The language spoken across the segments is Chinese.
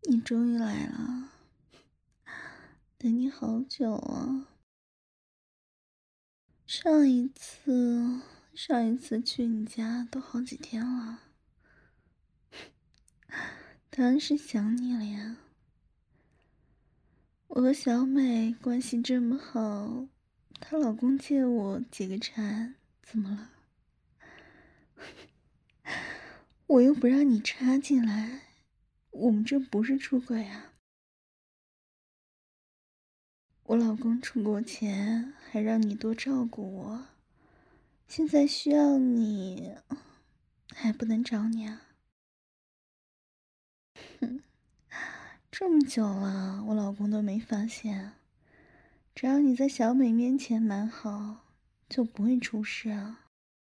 你终于来了，等你好久啊！上一次，上一次去你家都好几天了，当然是想你了呀。我和小美关系这么好，她老公借我几个馋，怎么了？我又不让你插进来，我们这不是出轨啊！我老公出国前还让你多照顾我，现在需要你，还不能找你啊？哼，这么久了，我老公都没发现。只要你在小美面前蛮好，就不会出事啊。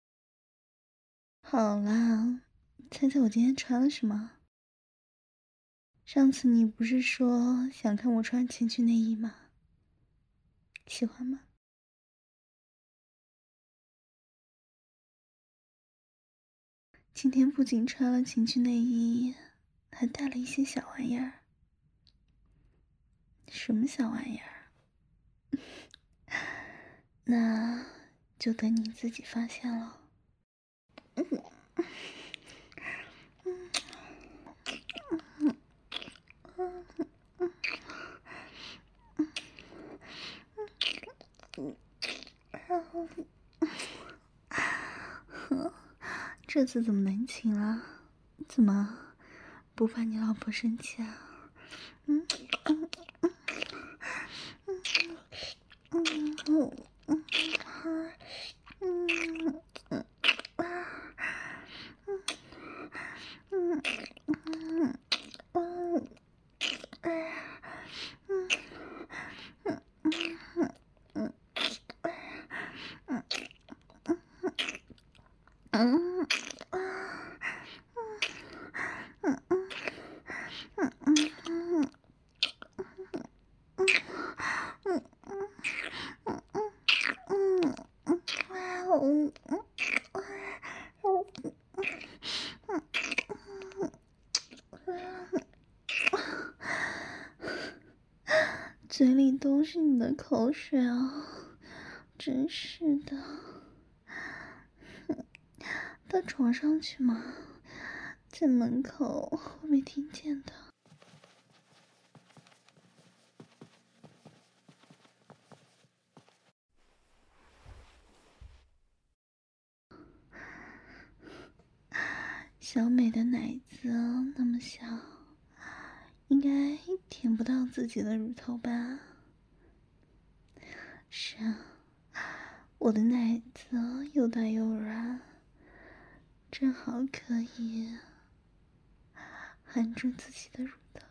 好啦，猜猜我今天穿了什么？上次你不是说想看我穿情趣内衣吗？喜欢吗？今天不仅穿了情趣内衣，还带了一些小玩意儿。什么小玩意儿？那就等你自己发现了。这次怎么能亲了？怎么不怕你老婆生气啊？嗯嗯嗯嗯嗯嗯嗯嗯嗯嗯嗯嗯嘴里都是你的口水啊！真是的，到床上去嘛，在门口会被听见的。小美的奶子那么小，应该舔不到自己的乳头吧？是啊，我的奶子又大又软，正好可以含住自己的乳头。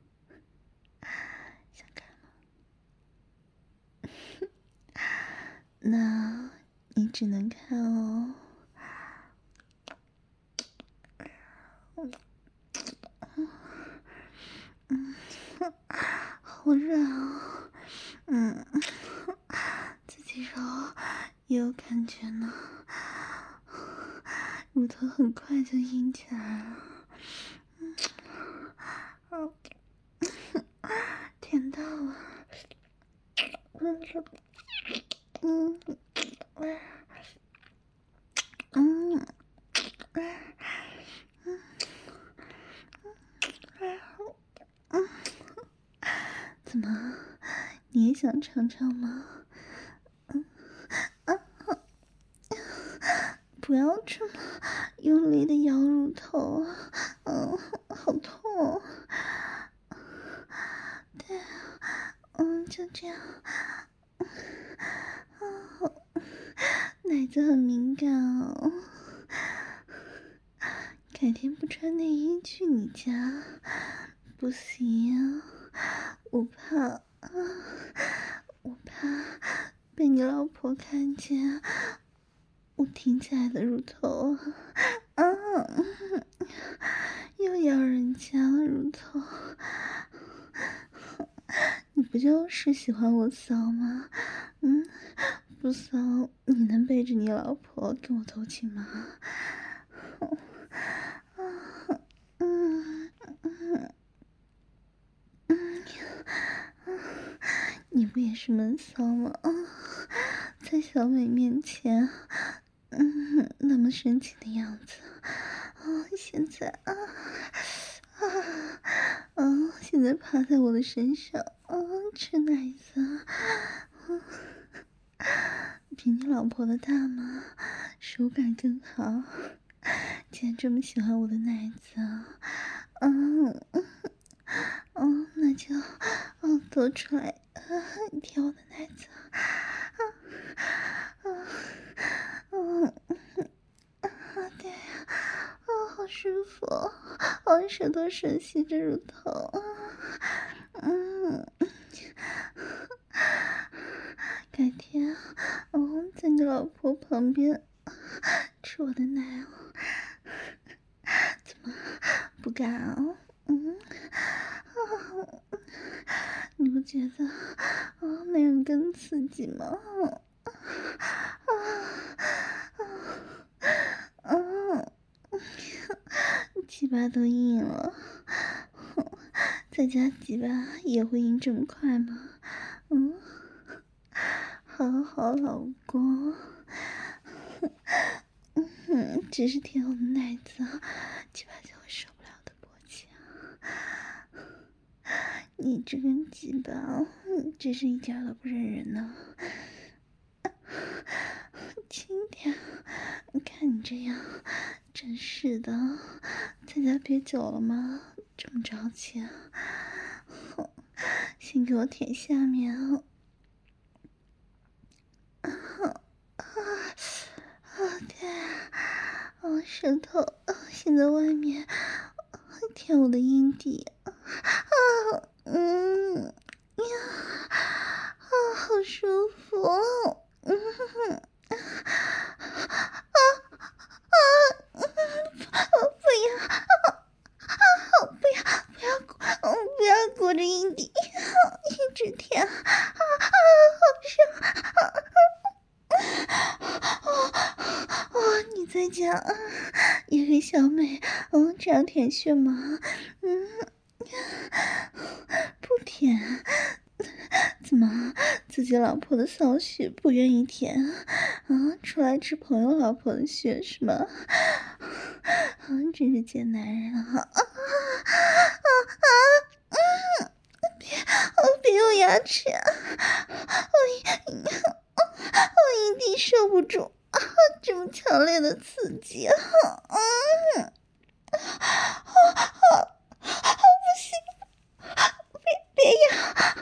想看吗？那你只能看哦。好软啊！自己揉也有感觉呢，乳头很快就硬起来了。甜到了。怎么，你也想尝尝吗？不要这么用力的咬乳头，好痛。对，就这样。奶子很敏感哦，改天不穿内衣去你家不行，我怕，我怕被你老婆看见我挺起来的乳头啊，又咬人家了乳头。你不就是喜欢我骚吗？不骚，你能背着你老婆跟我偷情吗？ 是闷骚吗？在小美面前，那么深情的样子，现在现在趴在我的身上，吃奶子，比你老婆的大吗？手感更好。既然这么喜欢我的奶子，那就多出来舔我的奶子，对呀，好舒服，舌头吮吸着乳头，改天在你老婆旁边吃我的奶怎么不敢啊？你不觉得那样更刺激吗？鸡巴都硬了，再加鸡巴也会硬这么快吗？好老公，只是舔我的奶子，鸡巴就会受不了的勃起你这根鸡巴真是一点都不忍人呢。轻点，看你这样，真是的，在家憋久了吗？这么着急先给我舔下面对，舌头先在外面舔我的阴蒂，好舒服，不要裹着阴蒂，一直舔，好爽，你在家也给小美这样舔血吗？不舔，怎么自己老婆的骚血不愿意舔出来吃朋友老婆的血是吗？真是贱男人别用牙齿，我一定受不住这么强烈的刺激不行，别咬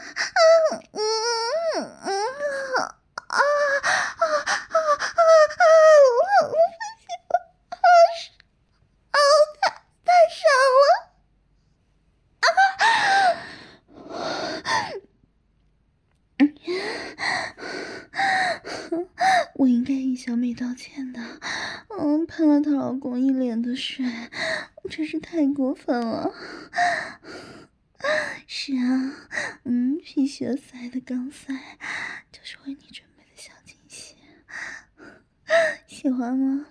太爽了我应该给小美道歉的，喷了她老公一脸的水，真是太过分了。是啊，皮血塞的钢塞就是为你准备的小惊喜，喜欢吗？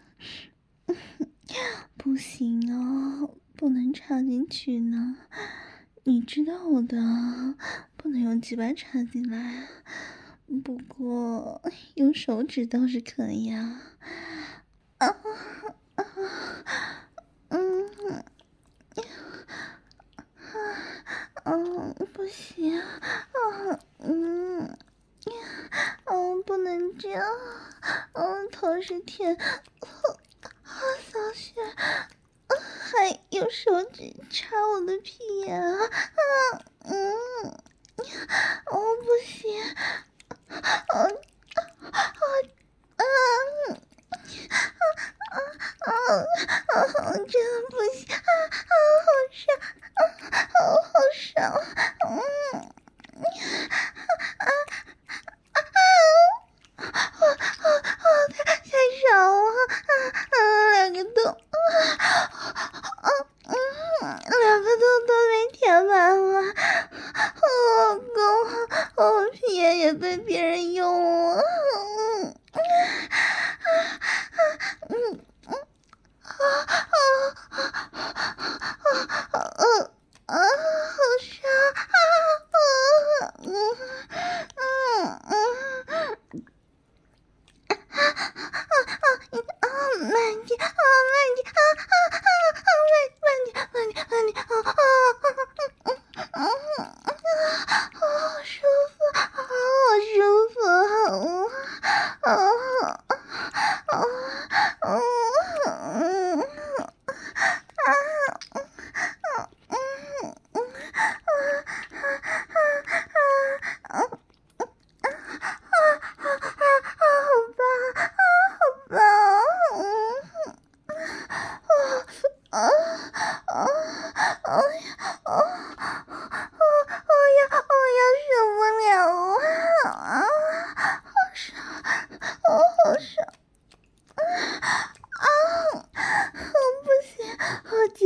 不行哦，不能插进去呢，你知道我的，不能用鸡巴插进来，不过用手指倒是可以啊。不行，不能这样，头是舔，扫血，还用手指插我的屁眼不行，真的不行，好爽，太爽了，两个洞，两个洞都被填满了，老公，我屁眼也被别人用了，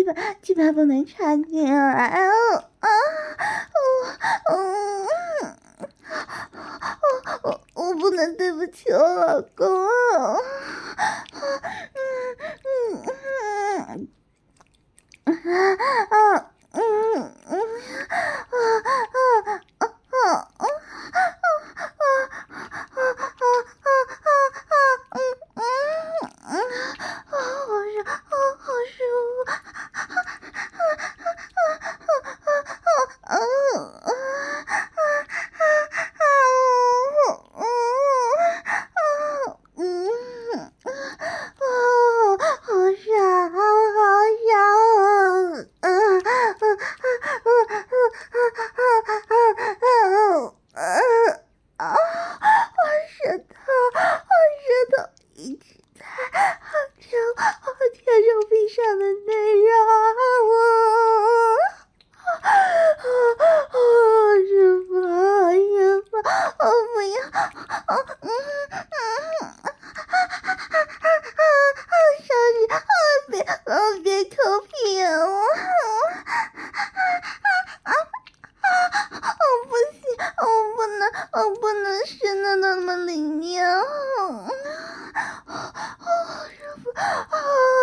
鸡巴不能插进来我不能对不起我老公别偷屁我不行，我不能伸的那么里面舒服，好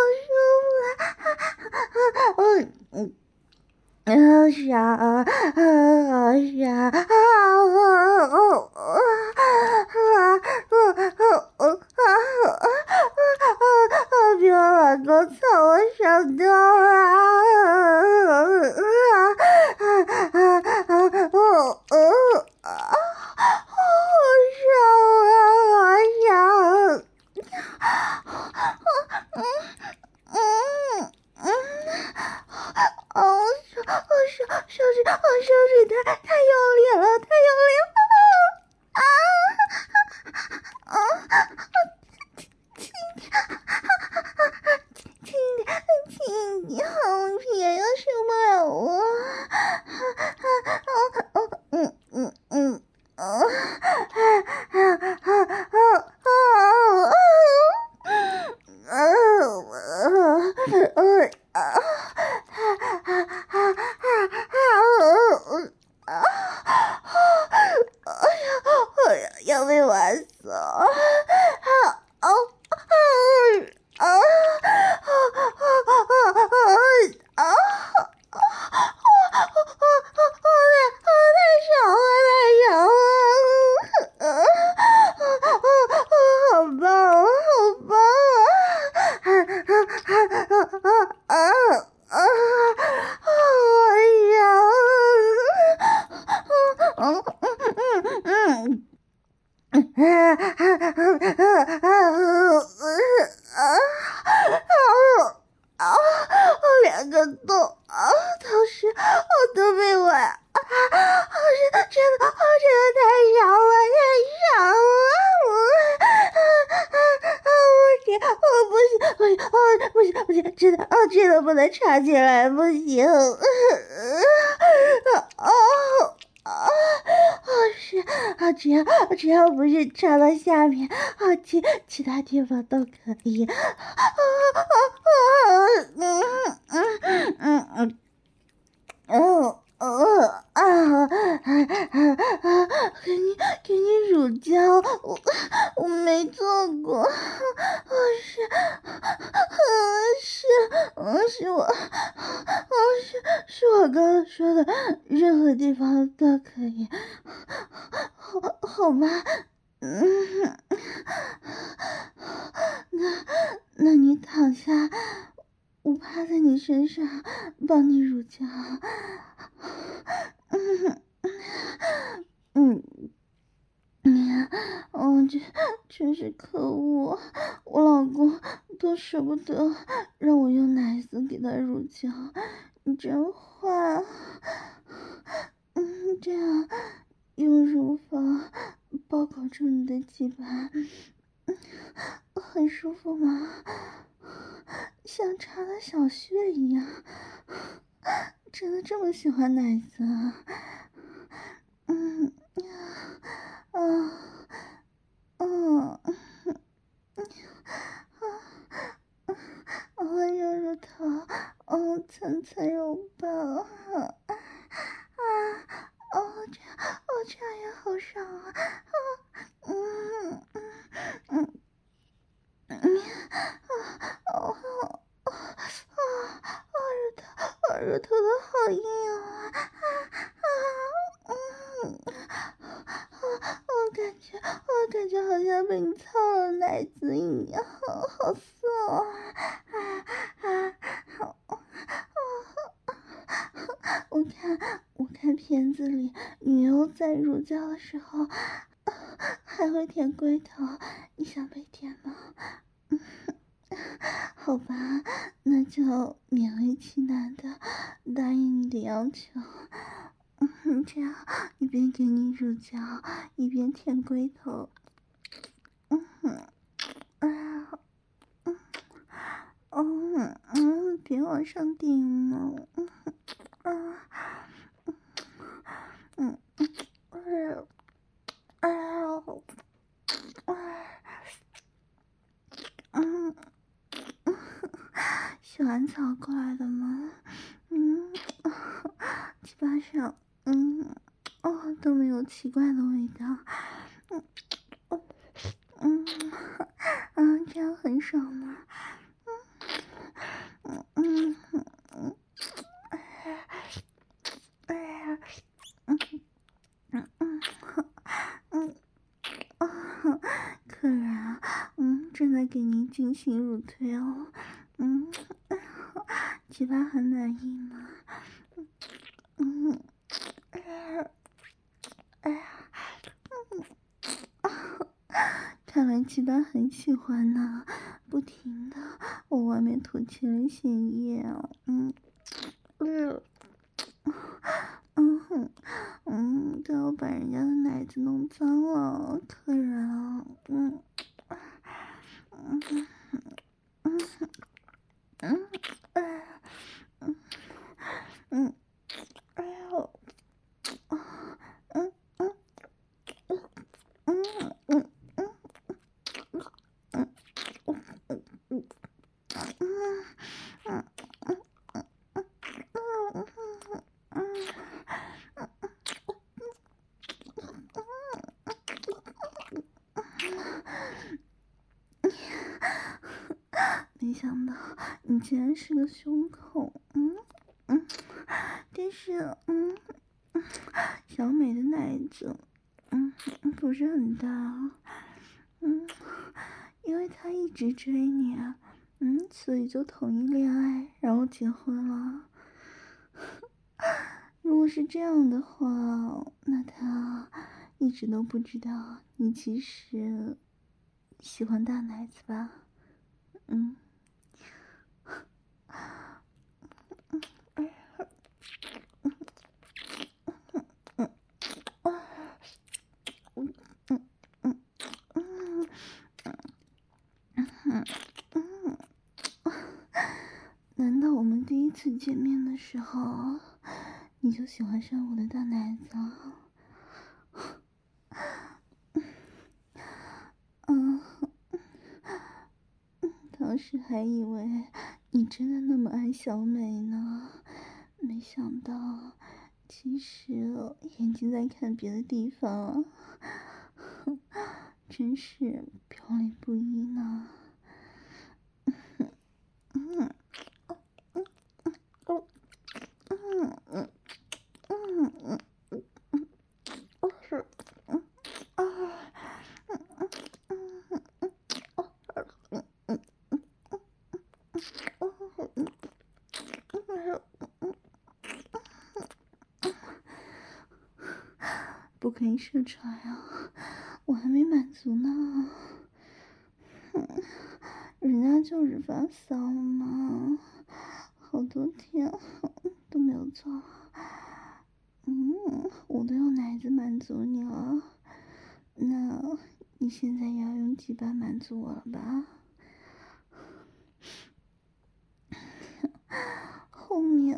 舒服好爽，好爽，比我老公操我爽多手指太用力了，太用力了轻点，好偏呀，受不了我要被玩死了！两个洞同时我都被玩，真的太爽了，太爽了！我不行，真的不能插进来，不行！只要不是插到下面，其他地方都可以。给你乳胶，我没做过，是我刚刚说的，任何地方都可以，好吧，那你躺下，我趴在你身上，帮你乳胶，真是可恶！我老公都舍不得让我用奶子给他乳胶，你真坏！这样用乳房包裹住你的鸡巴，很舒服吗？像插了小穴一样，真的这么喜欢奶子啊？ 揉揉头，蹭蹭肉棒，这样也好爽啊！乳头的好硬啊！我感觉好像被你操了奶子一样，好色我看片子里女优在乳胶的时候还会舔龟头，你想被舔吗？好吧，那就勉为其难的答应你的要求。这样一边给你乳胶，一边舔龟头。别往上顶嘛。洗完澡过来的吗？鸡巴上，都没有奇怪的味道。这样很爽吗？客人啊，正在给您进行乳推哦。鸡巴很满意吗？看来鸡巴很喜欢呢，不停的往外面吐起了血液哦。都要把人家的奶子弄脏了，客人啊。没想到你竟然是个胸口，但是小美的奶子，不是很大，因为她一直追你啊，所以就同意恋爱，然后结婚了。如果是这样的话，那她一直都不知道你其实喜欢大奶子吧？难道我们第一次见面的时候，你就喜欢上我的大奶子了？当时还以为你真的那么爱小美呢，没想到其实眼睛在看别的地方，真是表里不一呢。不可以射出来啊，我还没满足呢。人家就是发骚嘛，好多天都没有做。我都用奶子满足你了，那你现在也要用鸡巴满足我了吧？后面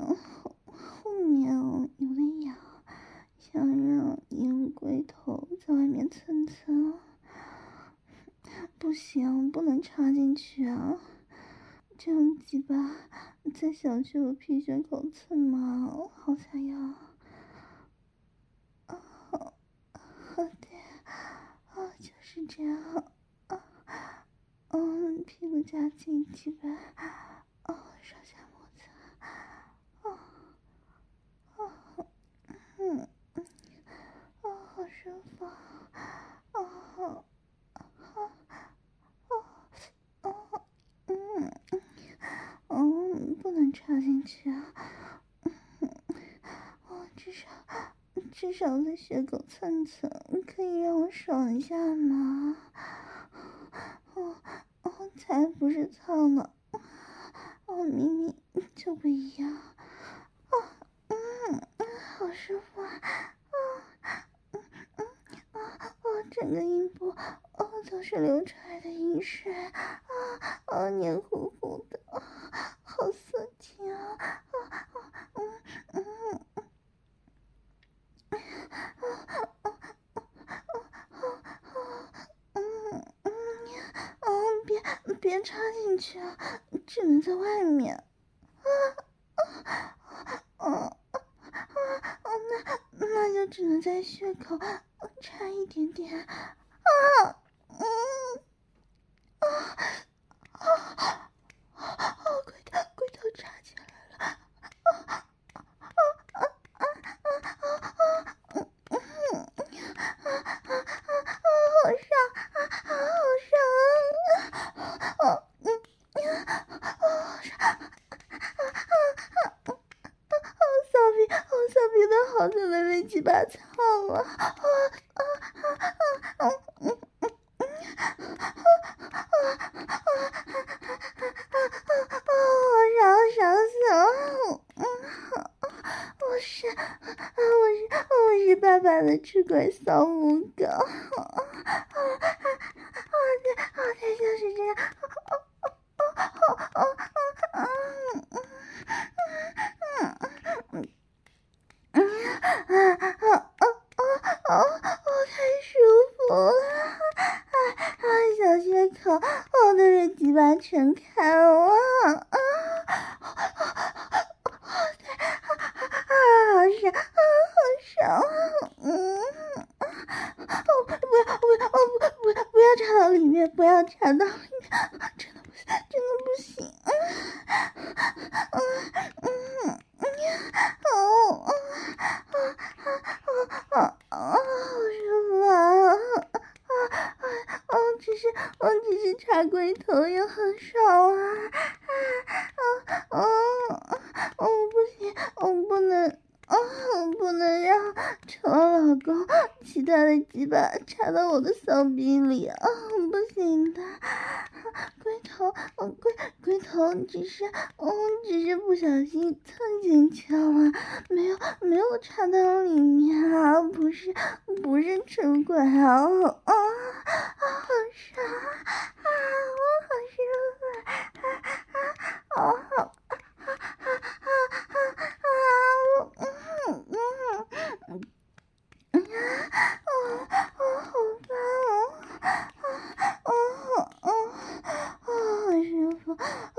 有点痒，想让你用龟头在外面蹭蹭。不行，不能插进去啊，这样鸡巴在小穴我屁穴口蹭吗？我好想要。对，就是这样。屁股夹紧鸡巴，上下摩擦。好舒服。不能插进去啊。至少在血口蹭蹭，可以让我爽一下吗？才不是操呢。明明就不一样。好舒服啊。整个阴部都是流出来的阴水黏糊糊的，好色情啊。别插进去啊，只能在外面。那就只能在穴口插一点点。龟头插进来了。好骚逼的好久没被鸡巴操了。爽死了。我是爸爸的出轨骚母狗。对，就是这样。太舒服了。小穴口我都是鸡巴撑开了。好爽。不要插到里面，不要插到里面，真的不行。好舒服啊。我只是插龟头也很爽啊。不行，我不能让成了老公其他的鸡巴插到我的骚逼里啊。不行的。龟头只是不小心蹭进去了，没有插到里面啊。不是出轨啊。好爽啊。我好舒服。好烦好舒服。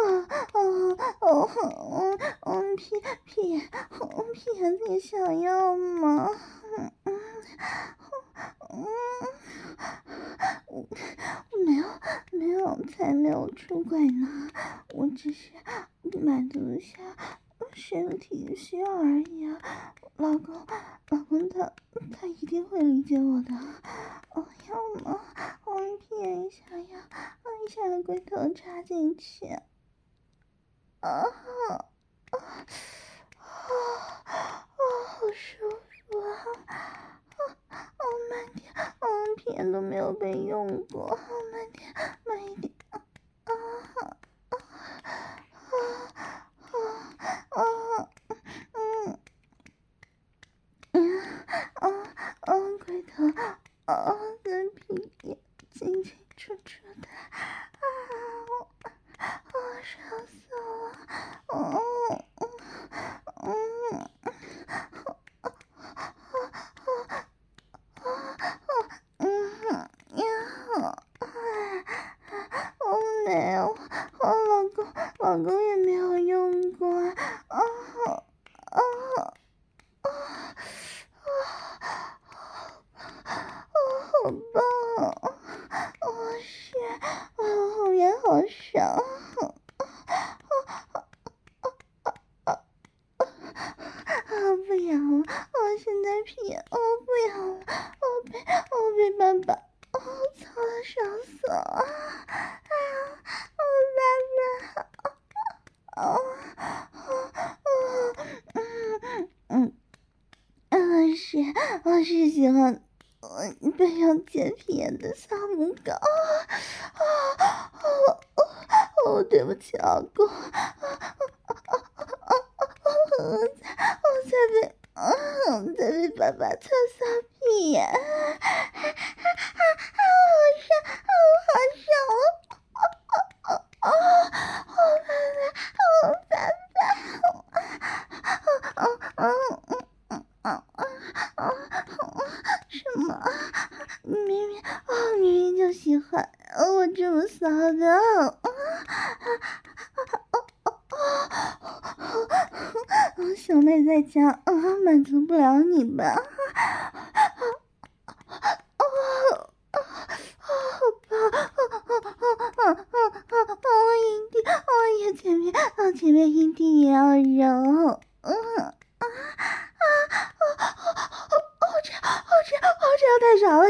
屁眼自己想要吗？才没有出轨呢。我只是满足一下身体需要而已啊。老公他一定会理解我的。要吗？我屁眼想要龟头插进去。好舒服啊。慢点。屁眼都没有被用过。慢一点。龟头跟屁眼进进出出的。爽死了。 有用过，好棒！是，后面好爽！不要了，现在皮，不要了，被爸爸，操的爽死了！爸爸，我是喜欢被用洁癖的小母狗。对不起，老公，我在被爸爸操骚屁，什么？你明明就喜欢我这么骚的。小妹在家满足不了你吧？阴蒂，前面阴蒂也要揉，这样太少了，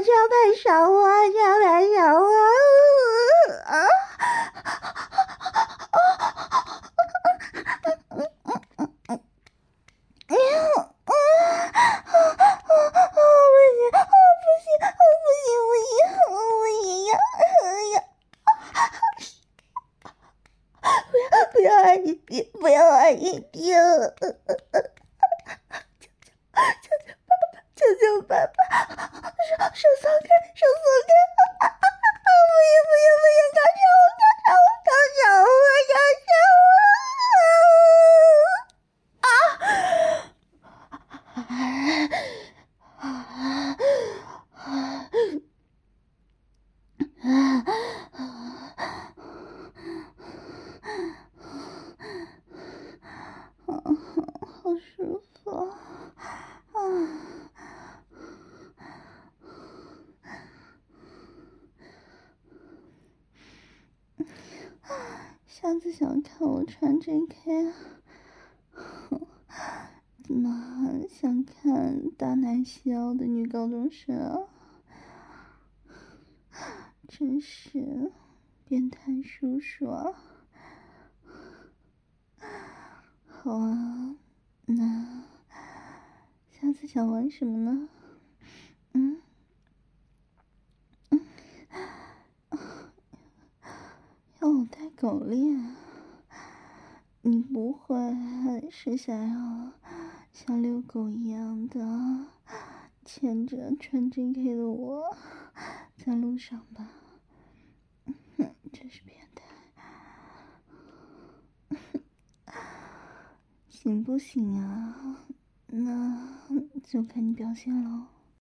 不要玩阴蒂了，求求爸爸，手松开，不行，高潮好舒服下次想看我穿 JK， 怎么想看大奶细腰的女高中生啊？真是变态叔叔啊！好啊，那下次想玩什么呢？要我带狗链？你不会是想要像遛狗一样的牵着穿 JK 的我在路上吧？真是变态！行不行啊？那就看你表现喽。